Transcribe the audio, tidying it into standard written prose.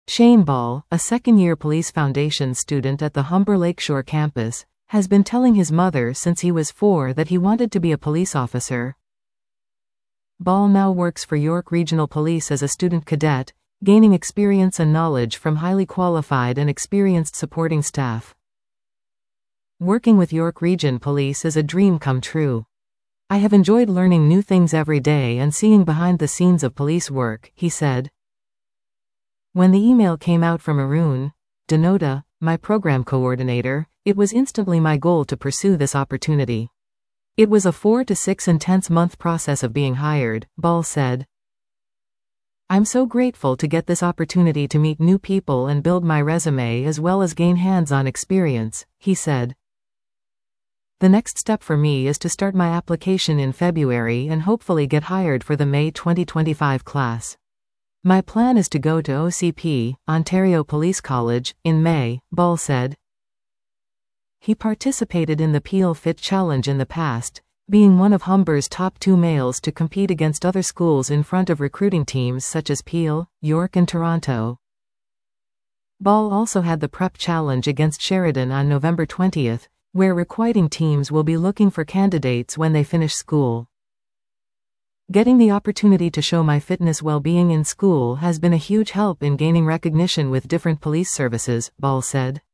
Shane Ball, a second-year Police Foundation student at the Humber Lakeshore campus, has been telling his mother since he was 4 that he wanted to be a police officer. Ball now works for York Regional Police as a student cadet, gaining experience and knowledge from highly qualified and experienced supporting staff. Working with York Region Police is a dream come true. I have enjoyed learning new things every day and seeing behind the scenes of police work, he said. When the email came out from Arun Dhanota, my program coordinator, it was instantly my goal to pursue this opportunity. It was a 4 to 6 intense month process of being hired, Ball said. I'm so grateful to get this opportunity to meet new people and build my resume as well as gain hands-on experience, he said. The next step for me is to start my application in February and hopefully get hired for the May 2025 class. My plan is to go to OCP, Ontario Police College, in May, Ball said. He participated in the Peel Fit Challenge in the past, being one of Humber's top 2 males to compete against other schools in front of recruiting teams such as Peel, York and Toronto. Ball also had the Prep Challenge against Sheridan on November 20th, where requiting teams will be looking for candidates when they finish school. Getting the opportunity to show my fitness well-being in school has been a huge help in gaining recognition with different police services, Ball said.